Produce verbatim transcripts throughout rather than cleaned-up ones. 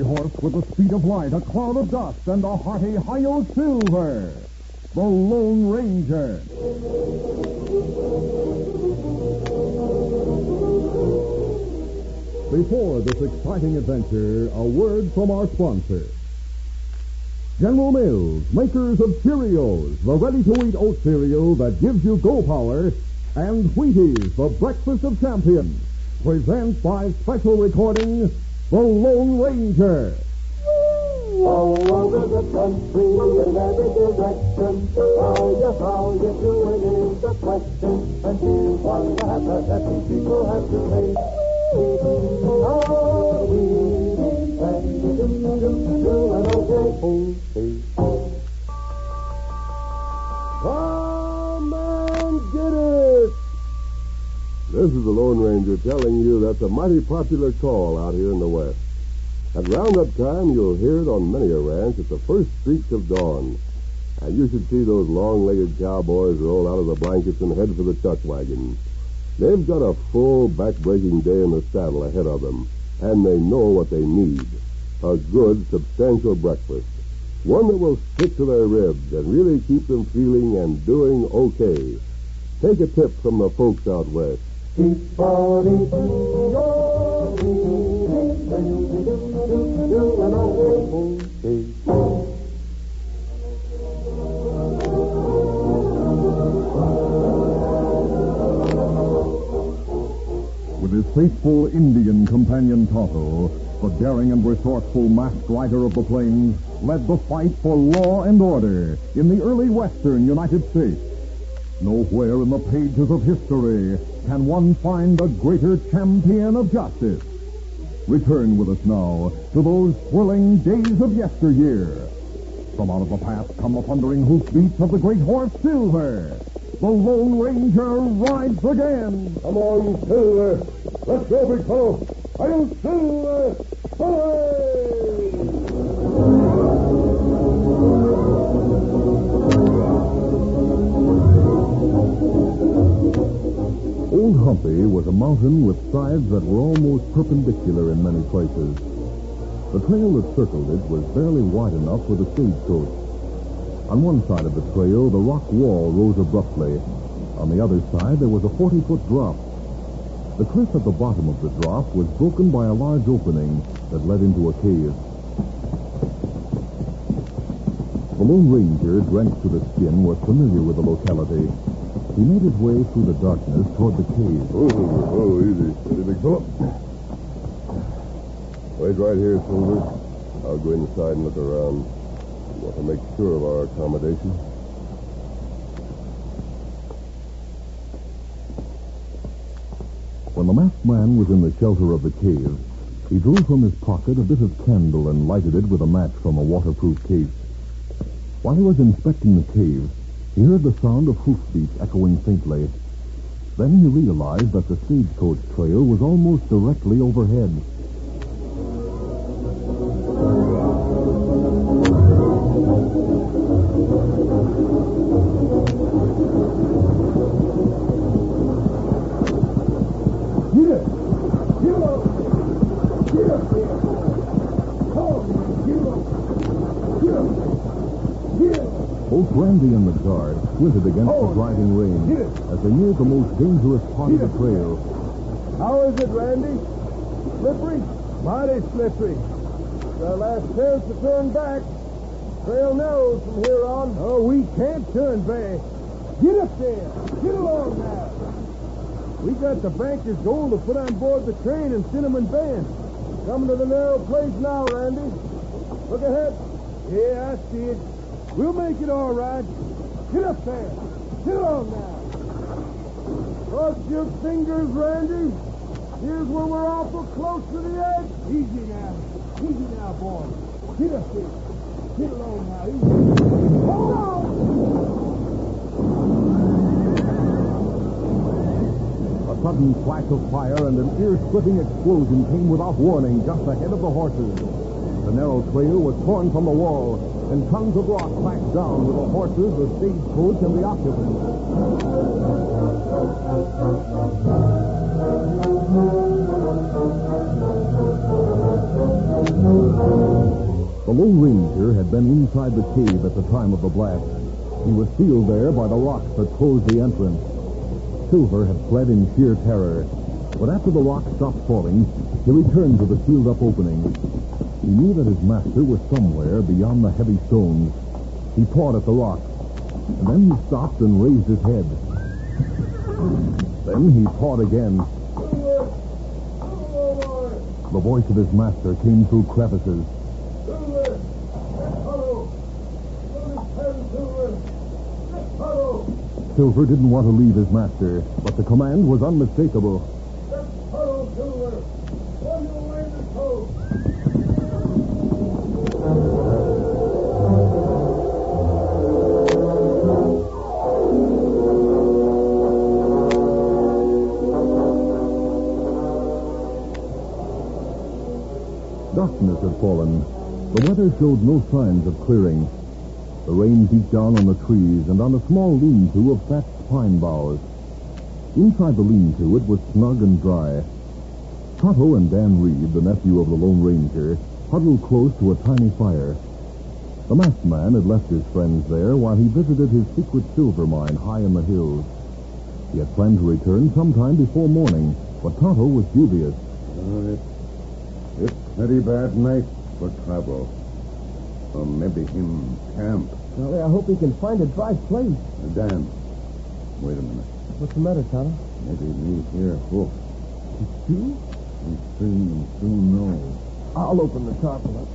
cavalry horse with the speed of light, a cloud of dust, and a hearty hi-yo silver. The Lone Ranger. Before this exciting adventure, a word from our sponsor. General Mills, makers of Cheerios, the ready-to-eat oat cereal that gives you go power, and Wheaties, the breakfast of champions, present by special recording, The Lone Ranger. All over the country, in every direction, how you, how you doing is the question. And here's one that the happy people have to pay. Are we doing okay? Come and get it! This is the Lone Ranger telling you that's a mighty popular call out here in the West. At roundup time, you'll hear it on many a ranch at the first streaks of dawn. And you should see those long-legged cowboys roll out of the blankets and head for the chuck wagon. They've got a full, back-breaking day in the saddle ahead of them, and they know what they need. A good, substantial breakfast. One that will stick to their ribs and really keep them feeling and doing okay. Take a tip from the folks out west. Keep on eating your Wheaties, and you'll be doing okay. With his faithful Indian companion Tonto, the daring and resourceful masked rider of the plains led the fight for law and order in the early western United States. Nowhere in the pages of history can one find a greater champion of justice. Return with us now to those thrilling days of yesteryear. From out of the past come the thundering hoofbeats of the great horse Silver. The Lone Ranger rides again. Come on, Silver. Let's go, big fellow. I'll Silver. Away! Old Humpy was a mountain with sides that were almost perpendicular in many places. The trail that circled it was barely wide enough for the stagecoach. On one side of the trail, the rock wall rose abruptly. On the other side, there was a forty-foot drop. The cliff at the bottom of the drop was broken by a large opening that led into a cave. The Lone Ranger, drenched to the skin, was familiar with the locality. He made his way through the darkness toward the cave. Oh, oh, easy. Steady, big fellow. Wait right here, Silver. I'll go inside and look around. I want to make sure of our accommodation. When the masked man was in the shelter of the cave, he drew from his pocket a bit of candle and lighted it with a match from a waterproof case. While he was inspecting the cave, he heard the sound of hoofbeats echoing faintly. Then he realized that the stagecoach trail was almost directly overhead. Get up! Get up! Get up there! Come on, man! Get up! Get up! Get up! Both Randy and the guard squinted against Oh, the driving rain get it. as they neared the most dangerous part Get of the it. trail. How is it, Randy? Slippery? Mighty slippery. It's our last chance to turn back. Trail narrows from here on. Oh, we can't turn back. Get up there. Get along now. We got the banker's gold to put on board the train in Cinnamon Bend. Coming to the narrow place now, Randy. Look ahead. Yeah, I see it. We'll make it all right. Get up there. Get along now. Cross your fingers, Randy. Here's where we're awful close to the edge. Easy now. Easy now, boy. Get up there. Get along now. Easy. Hold on. A sudden flash of fire and an ear-splitting explosion came without warning just ahead of the horses. The narrow trail was torn from the wall, and tons of rock cracked down with the horses, the stagecoach, and the occupants. The Lone Ranger had been inside the cave at the time of the blast. He was sealed there by the rocks that closed the entrance. Silver had fled in sheer terror, but after the rocks stopped falling, he returned to the sealed-up opening. He knew that his master was somewhere beyond the heavy stones. He pawed at the rocks, and then he stopped and raised his head. Then he pawed again. The voice of his master came through crevices. Silver didn't want to leave his master, but the command was unmistakable. Darkness had fallen. The weather showed no signs of clearing. The rain beat down on the trees and on a small lean-to of thatched pine boughs. Inside the lean-to, it was snug and dry. Tonto and Dan Reed, the nephew of the Lone Ranger, huddled close to a tiny fire. The masked man had left his friends there while he visited his secret silver mine high in the hills. He had planned to return sometime before morning, but Tonto was dubious. Uh, it's, it's pretty bad night for travel. Or maybe him camp. Well, I hope he can find a dry place. Uh, Dan, wait a minute. What's the matter, Tonto? Maybe we hear hoofs. You? We soon, soon know. I'll open the tarpaulin up.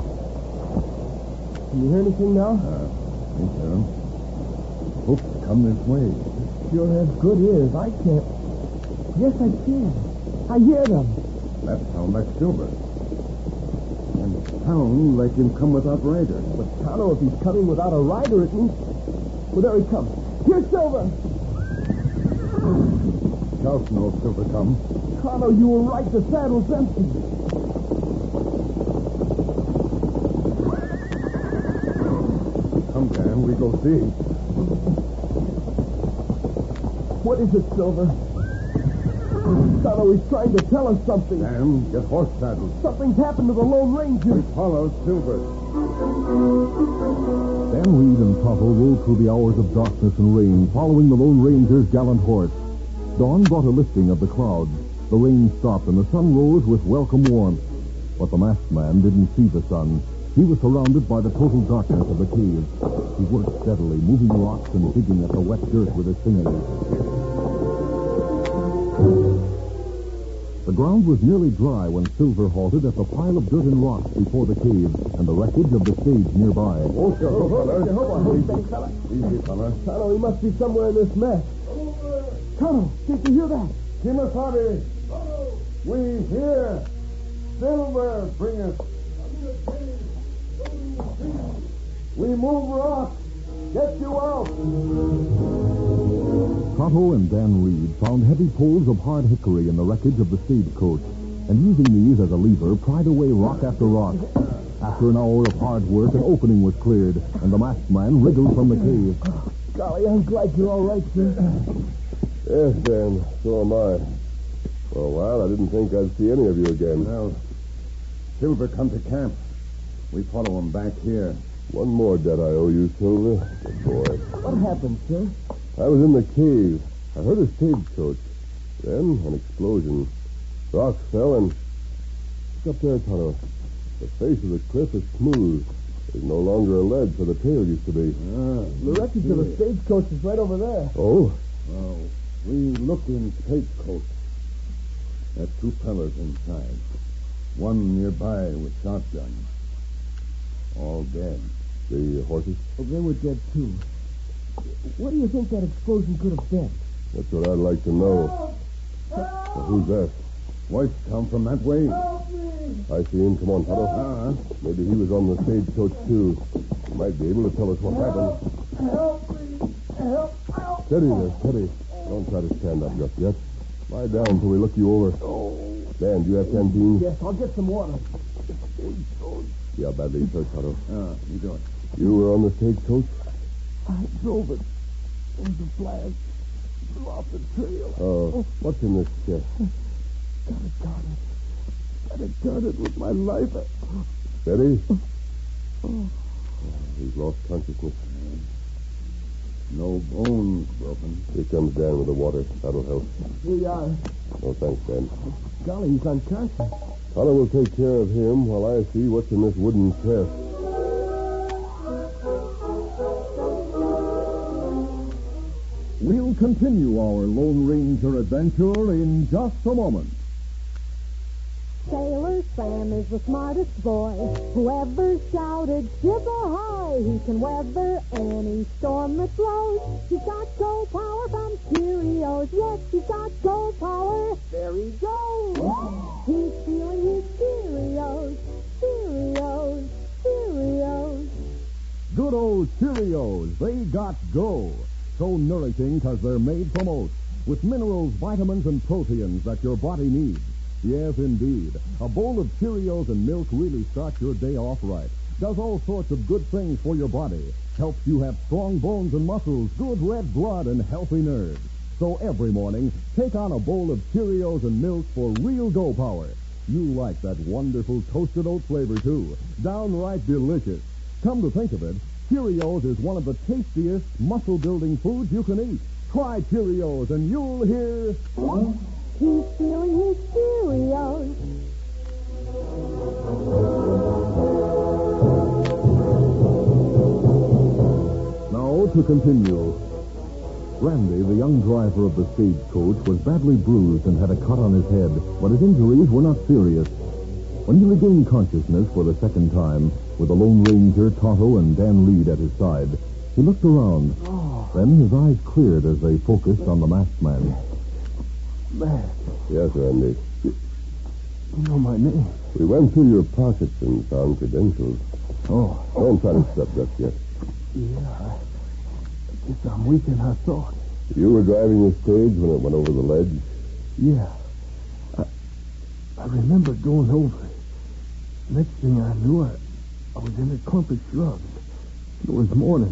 Can you hear anything now? Uh, think so. Hoofs come this way. Sure has good ears. I can't. Yes, I can. I hear them. That sound like Silver. And sound like him come without rider. But Tonto, if he's coming without a rider, it means... Well, there he comes. Here's Silver. Scout knows Silver come. Tonto, you were right. The saddle's empty. Come, Dan, we go see. What is it, Silver? Tonto, he's trying to tell us something. Dan, get horse saddled. Something's happened to the Lone Ranger. Follow Silver. Dan Reed and Tonto rode through the hours of darkness and rain, following the Lone Ranger's gallant horse. Dawn brought a lifting of the clouds. The rain stopped, and the sun rose with welcome warmth. But the masked man didn't see the sun. He was surrounded by the total darkness of the cave. He worked steadily, moving rocks and digging at the wet dirt with his fingers. The ground was nearly dry when Silver halted at the pile of dirt and rocks before the cave and the wreckage of the stage nearby. Oh, sure, oh, fella. Easy, fella. Easy, fella. Tonto, he must be somewhere in this mess. Tonto, did you hear that? Kimasabi, we hear. Silver, bring us. We move rocks. Get you out. Tonto and Dan Reed found heavy poles of hard hickory in the wreckage of the stagecoach, and using these as a lever, pried away rock after rock. After an hour of hard work, an opening was cleared, and the masked man wriggled from the cave. Golly, I'm glad you're all right, sir. Yes, Dan, so am I. For a while, I didn't think I'd see any of you again. Well, Silver come to camp. We follow him back here. One more debt I owe you, Silver. Good boy. What happened, sir? I was in the cave. I heard a stagecoach. Then, an explosion. Rocks fell and... Look up there, Tonto. The face of the cliff is smooth. There's no longer a ledge where the tail used to be. Ah, The wreckage of the stagecoach is right over there. Oh? well, we look in stagecoach. There's two fellas inside. One nearby with shotgun. All dead. The horses? Well, they were dead, too. What do you think that explosion could have been? That's what I'd like to know. Well, who's that? Voice come from that way. I see him. Come on, Tonto. Ah, Maybe he was on the stagecoach, too. He might be able to tell us what happened. Help me! Help! Help! Steady there, steady. Don't try to stand up just yet. Lie down till we look you over. Dan, do you have canteen? Yes, I'll get some water. See how badly he's hurt, Tonto. ah, you do it. You were on the stagecoach? I drove it. There was a blast. Blew off the trail. Oh, what's in this chest? Gotta guard it. Gotta guard it with my life. Steady? Oh. He's lost consciousness. No bones broken. Here comes Dan with the water. That'll help. Here you are. No, thanks, Dan. Golly, he's unconscious. Tonto will take care of him while I see what's in this wooden chest. We'll continue our Lone Ranger adventure in just a moment. Sailor Sam is the smartest boy who ever shouted, "Skip-a-hi!" He can weather any storm that blows. He's got go power from Cheerios. Yes, he's got go power. There he goes. He's feeling his Cheerios. Cheerios. Cheerios. Good old Cheerios, they got go. So nourishing because they're made from oats, with minerals, vitamins, and proteins that your body needs. Yes, indeed. A bowl of Cheerios and milk really starts your day off right. Does all sorts of good things for your body. Helps you have strong bones and muscles, good red blood, and healthy nerves. So every morning, take on a bowl of Cheerios and milk for real go power. You like that wonderful toasted oat flavor, too. Downright delicious. Come to think of it, Cheerios is one of the tastiest muscle-building foods you can eat. Try Cheerios and you'll hear... He's feeling his Cheerios. Now to continue. Randy, the young driver of the stagecoach, was badly bruised and had a cut on his head, but his injuries were not serious. When he regained consciousness for the second time, with the Lone Ranger, Tonto, and Dan Reed at his side, he looked around. Oh. Then his eyes cleared as they focused on the masked man. Man, Yes, Randy. you know my name. We went through your pockets and found credentials. Oh. Don't try to step just yet. Yeah, I guess I'm weaker than I thought. You were driving the stage when it went over the ledge. Yeah. I, I remember going over it. Next thing I knew, I, I was in a clump of shrubs. It was morning.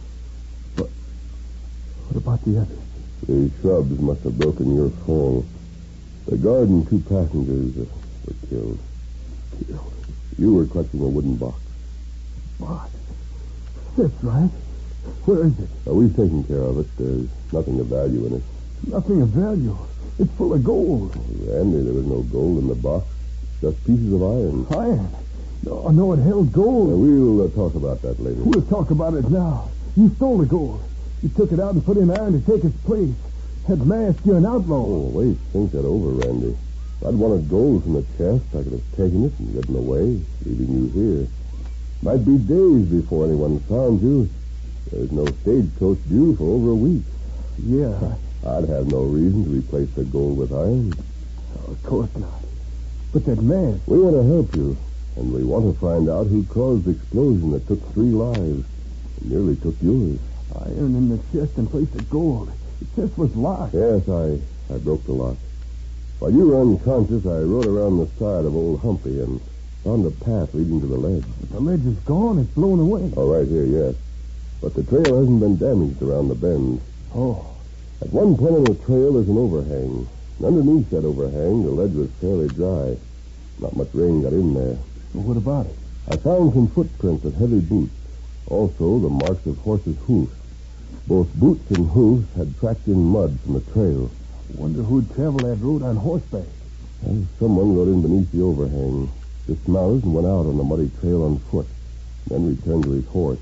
But what about the others? The shrubs must have broken your fall. The guard and two passengers uh, were killed. Killed. You were clutching a wooden box. Box. That's right. Where is it? Now, we've taken care of it. There's nothing of value in it. Nothing of value. It's full of gold. Randy, there was no gold in the box. Just pieces of iron. Iron. No, no, it held gold. Now, we'll uh, talk about that later. We'll talk about it now. You stole the gold. You took it out and put in iron to take its place. Had masked you an outlaw. Oh, wait. Think that over, Randy. If I'd wanted gold from the chest, I could have taken it and ridden away, leaving you here. Might be days before anyone found you. There's no stagecoach due for over a week. Yeah. I'd have no reason to replace the gold with iron. Oh, of course not. But that mask. We want to help you, and we want to find out who caused the explosion that took three lives and nearly took yours. Iron in the chest in place of gold. The chest was locked. Yes, I, I broke the lock. While you were unconscious, I rode around the side of old Humpy and found a path leading to the ledge. But the ledge is gone. It's blown away. Oh, right here, yes. But the trail hasn't been damaged around the bend. Oh. At one point on the trail, there's an overhang. And underneath that overhang, the ledge was fairly dry. Not much rain got in there. Well, what about it? I found some footprints of heavy boots. Also, the marks of horses' hoofs. Both boots and hoofs had tracked in mud from the trail. Wonder who'd travel that road on horseback. Well, someone rode in beneath the overhang, dismounted and went out on the muddy trail on foot, then returned to his horse.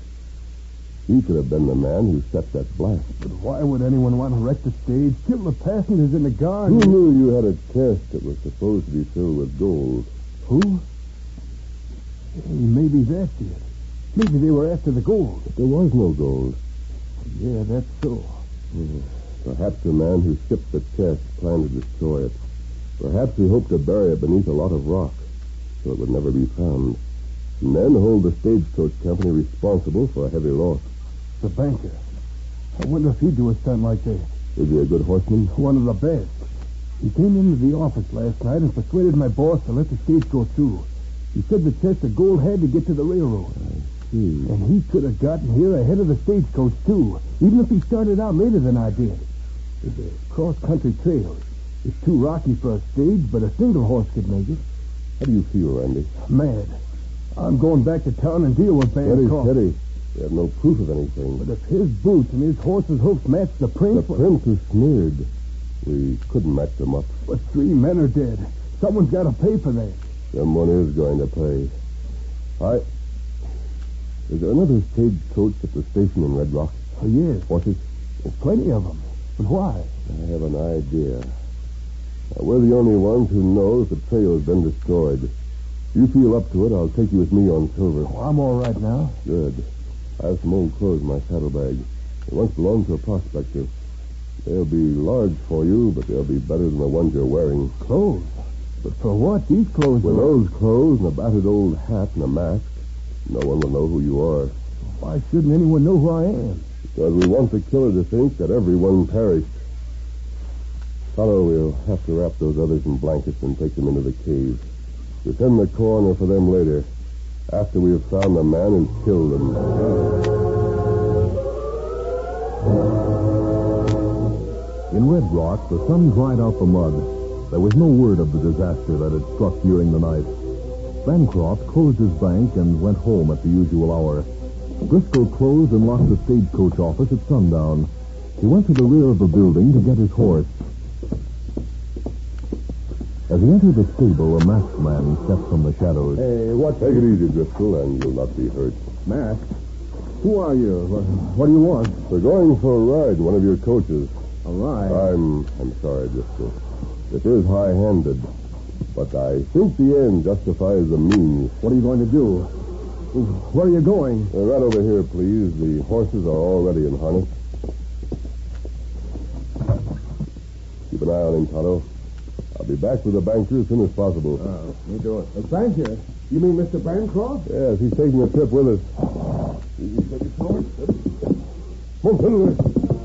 He could have been the man who set that blast. But why would anyone want to wreck the stage, kill the passengers in the guard? Who knew you had a chest that was supposed to be filled with gold? Who? Hey, maybe that's it. Maybe they were after the gold. But there was no gold. Yeah, that's so. Yeah. Perhaps the man who skipped the chest planned to destroy it. Perhaps he hoped to bury it beneath a lot of rock so it would never be found. And then hold the stagecoach company responsible for a heavy loss. The banker. I wonder if he'd do a stunt like that. Is he a good horseman? One of the best. He came into the office last night and persuaded my boss to let the stage go through. He said the chest of gold had to get to the railroad. I see. And he could have gotten here ahead of the stagecoach, too, even if he started out later than I did. There's a cross-country trail. It's too rocky for a stage, but a single horse could make it. How do you feel, Randy? Mad. I'm going back to town and deal with Steady, Bancroft. steady. We have no proof of anything. But if his boots and his horse's hoofs match the print... The print is smeared. We couldn't match them up. But three men are dead. Someone's got to pay for that. Someone is going to pay. I... Is there another stagecoach at the station in Red Rock? Oh, yes. Horses? There's plenty of them. But why? I have an idea. Now, we're the only ones who know if the trail has been destroyed. If you feel up to it, I'll take you with me on Silver. Oh, I'm all right now. Good. I have some old clothes in my saddlebag. They once belonged to a prospector. They'll be large for you, but they'll be better than the ones you're wearing. Clothes? But for what? These clothes With are... those clothes and a battered old hat and a mask, no one will know who you are. Why shouldn't anyone know who I am? Because we want the killer to think that everyone perished. Tonto, we'll have to wrap those others in blankets and take them into the cave. We'll send the coroner for them later, after we have found the man who killed them. In Red Rock, the sun dried out the mud. There was no word of the disaster that had struck during the night. Bancroft closed his bank and went home at the usual hour. Driscoll closed and locked the stagecoach office at sundown. He went to the rear of the building to get his horse. As he entered the stable, a masked man stepped from the shadows. Hey, what? Take it easy, Driscoll, and you'll not be hurt. Mask? Who are you? What, what do you want? We're going for a ride in one of your coaches. A ride? I'm I'm sorry, Driscoll. It is high-handed, but I think the end justifies the means. What are you going to do? Where are you going? Uh, right over here, please. The horses are already in harness. Keep an eye on him, Tonto. I'll be back with the banker as soon as possible. Oh, you do it. A banker? You mean Mister Bancroft? Yes, he's taking a trip with us. Easy, steady, forward. Come on, Senator.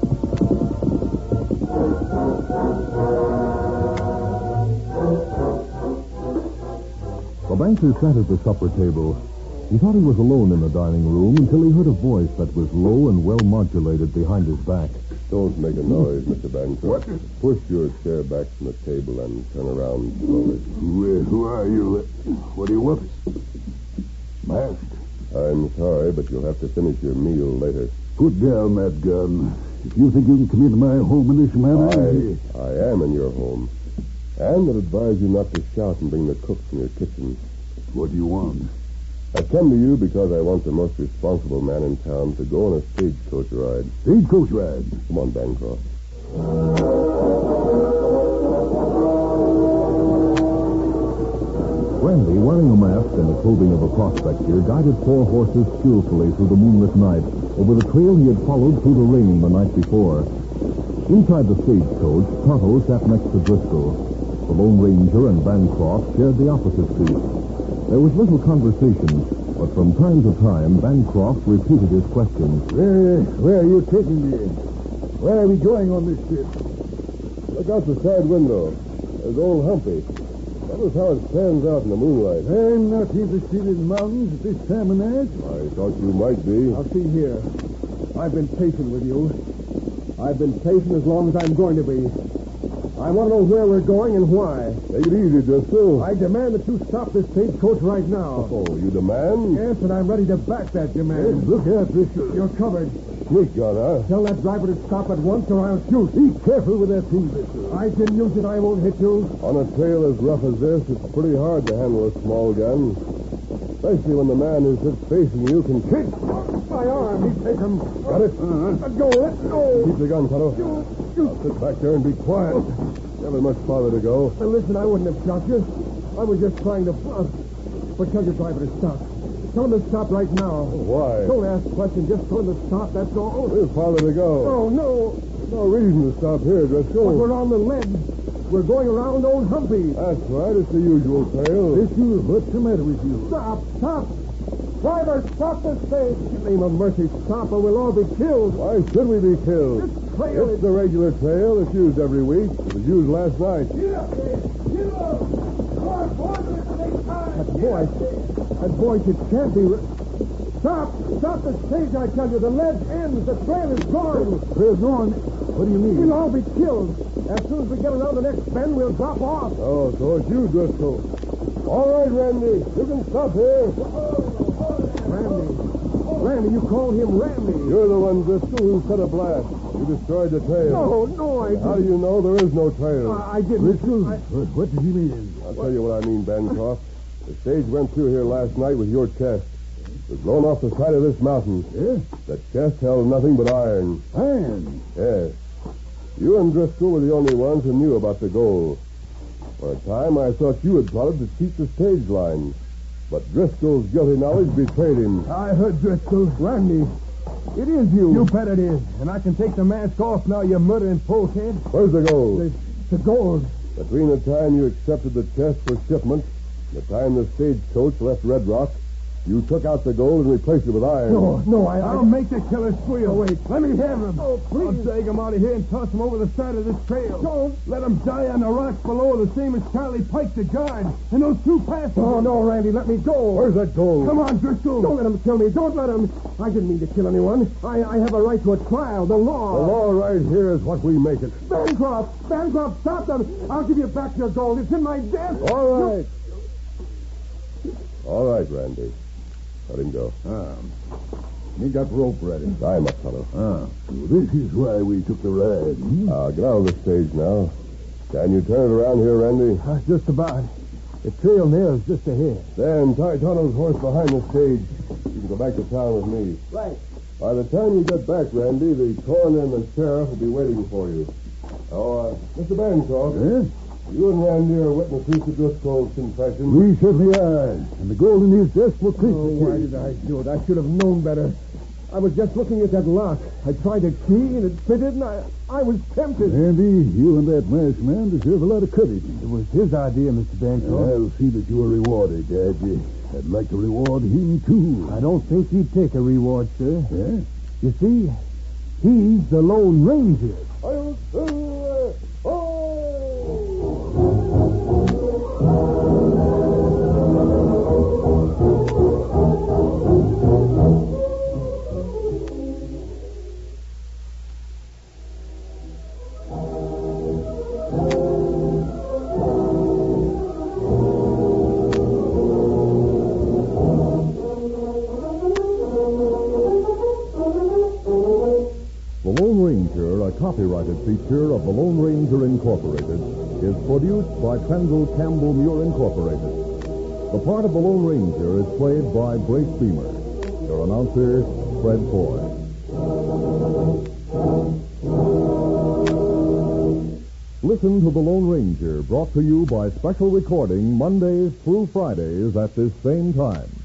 The banker sat at the supper table. He thought he was alone in the dining room until he heard a voice that was low and well modulated behind his back. Don't make a noise, Mister Bancroft. What? Push your chair back from the table and turn around slowly. Who, who are you? What do you want? Masked? I'm sorry, but you'll have to finish your meal later. Put down that gun. If you think you can come into my home in this manner... I, I am in your home. And I'd advise you not to shout and bring the cook from your kitchen. What do you want? I've come to you because I want the most responsible man in town to go on a stagecoach ride. Stagecoach ride? Come on, Bancroft. Randy, wearing a mask and the clothing of a prospector, guided four horses skillfully through the moonlit night over the trail he had followed through the rain the night before. Inside the stagecoach, Tonto sat next to Driscoll. The Lone Ranger and Bancroft shared the opposite seat. There was little conversation, but from time to time, Bancroft repeated his questions. Where, where are you taking me? Where are we going on this trip? Look out the side window. There's old Humpy. That was how it stands out in the moonlight. I'm not interested in mountains at this time of night. I thought you might be. Now, see here. I've been patient with you. I've been patient as long as I'm going to be. I want to know where we're going and why. Take it easy, Driscoll. I demand that you stop this stagecoach right now. Oh, you demand? Yes, and I'm ready to back that demand. Look out, Driscoll. You're covered. Sneak gun, huh? Tell that driver to stop at once or I'll shoot. Be careful with that thing, Driscoll. I can use it. I won't hit you. On a trail as rough as this, it's pretty hard to handle a small gun. Especially when the man who sits facing you can kick. My arm. He's taken. Got it? Uh-huh. Let go. Let go. Keep the gun, Tonto. Now sit back there and be quiet. Never much farther to go. Now, listen, I wouldn't have shot you. I was just trying to bluff. But tell your driver to stop. Tell him to stop right now. Why? Don't ask questions. Just tell him to stop, that's all. There's farther to go. Oh, no. No reason to stop here, Driscoll. But we're on the ledge. We're going around Old Humpy. That's right. It's the usual trail. Issue, what's the matter with you? Stop, stop. Driver, stop this stage. In the name of mercy, stop or we'll all be killed. Why should we be killed? This trail It's is... the regular trail. It's used every week. It was used last night. That voice, that voice, it can't be... Re- Stop! Stop the stage, I tell you. The ledge ends. The trail is gone. Trail gone? What do you mean? We'll all be killed. As soon as we get around the next bend, we'll drop off. Oh, so it's you, Driscoll. All right, Randy. You can stop here. Randy. Randy, you called him Randy. You're the one, Driscoll, who set a blast. You destroyed the trail. No, no, I didn't. How do you know there is no trail? I, I didn't. Driscoll, I... what, what did you mean? I'll tell you what I mean, Bancroft. The stage went through here last night with your chest. It was blown off the side of this mountain. Yeah? That chest held nothing but iron. Iron? Yes. You and Driscoll were the only ones who knew about the gold. For a time, I thought you had plotted to cheat the stage line. But Driscoll's guilty knowledge betrayed him. I heard Driscoll. Randy, it is you. You bet it is. And I can take the mask off now, you murdering polehead. Where's the gold? The, the gold. Between the time you accepted the chest for shipment and the time the stagecoach left Red Rock, you took out the gold and replaced it with iron. No, no, I... I'll I... make the killer squeal. Oh, wait. Let me have him. Oh, please. I'll drag him out of here and toss him over the side of this trail. Don't. Let him die on the rocks below, the same as Charlie Pike, the guard, and those two passengers. Oh, no, Randy, let me go. Where's that gold? Come on, Driscoll. Don't let him kill me. Don't let him. I didn't mean to kill anyone. I, I have a right to a trial, the law. The law right here is what we make it. Bancroft! Bancroft, stop them. I'll give you back your gold. It's in my desk. All right. No. All right, Randy. Let him go. Ah. He got rope ready. Tie him up, fellow. Ah. So this is why we took the ride. Hmm? Uh, get out of the stage now. Can you turn it around here, Randy? Uh, just about. The trail there is just ahead. Dan, tie Tonto's horse behind the stage. You can go back to town with me. Right. By the time you get back, Randy, the coroner and the sheriff will be waiting for you. Oh, uh, Mister Bancroft. Yes? You and Randy are witnesses to Driscoll's confession. We certainly are. And the gold in his desk will clear. Oh, why did I do it? I should have known better. I was just looking at that lock. I tried a key, and it fitted, and I, I was tempted. Andy, you and that masked man deserve a lot of credit. It was his idea, Mister Bancroft. I'll see that you are rewarded, Dad. I'd like to reward him, too. I don't think he'd take a reward, sir. Yeah? You see, he's the Lone Ranger. I'll do it. Oh! Copyrighted feature of the Lone Ranger Incorporated is produced by Trendle Campbell Muir Incorporated. The part of the Lone Ranger is played by Brace Beamer. Your announcer, Fred Foy. Listen to the Lone Ranger, brought to you by special recording Mondays through Fridays at this same time.